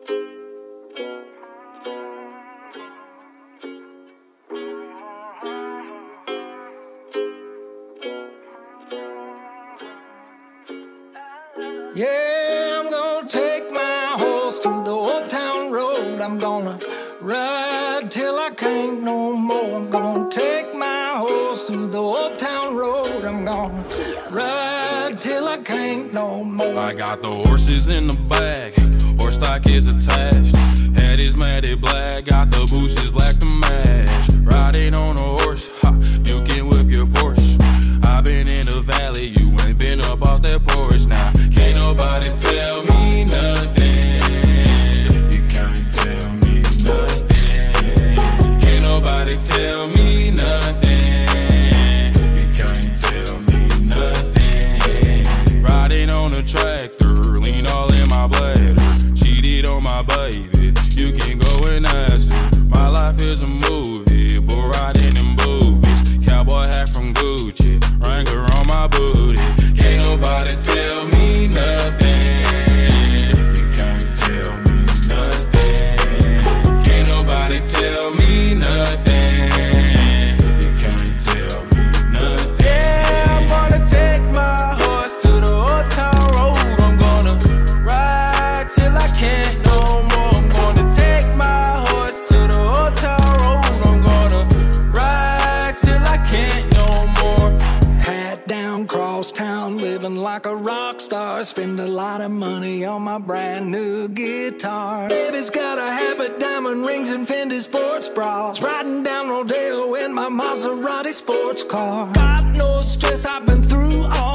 Yeah, I'm gonna take my horse through the old town road. I'm gonna ride till I can't no more. I'm gonna take my horse through the old town road. I'm gonna ride till I can't no more. I got the horses in the back, horse stock is attached. Head is matted black, got the bushes black to match. Riding on a horse, ha, you can whip your Porsche. I've been in the valley, you ain't been up off that porch. Now, can't nobody tell me nothing. You can't tell me nothing. Can't nobody tell me nothing. You can't tell me nothing. Riding on a tractor, lean all in my bladder. Cheated on my baby, you can go and ask her. My life is a movie, but riding in boobies. Cowboy hat from Gucci, Wrangler on my booty. Can't nobody tell me nothing. You can't tell me nothing. Can't nobody tell me nothing. You can't tell me nothing. Yeah, I'm gonna take my horse to the old town road. I'm gonna ride till I can't no more. I'm gonna take my horse to the old town road. I'm gonna ride till I can't no more. Hat down, cross town, living like a rock star. Spend a lot of money on my brand new guitar. Baby's got a habit, diamond rings and Fendi sports bras. Riding down Rodeo in my Maserati sports car. Got no stress, I've been through all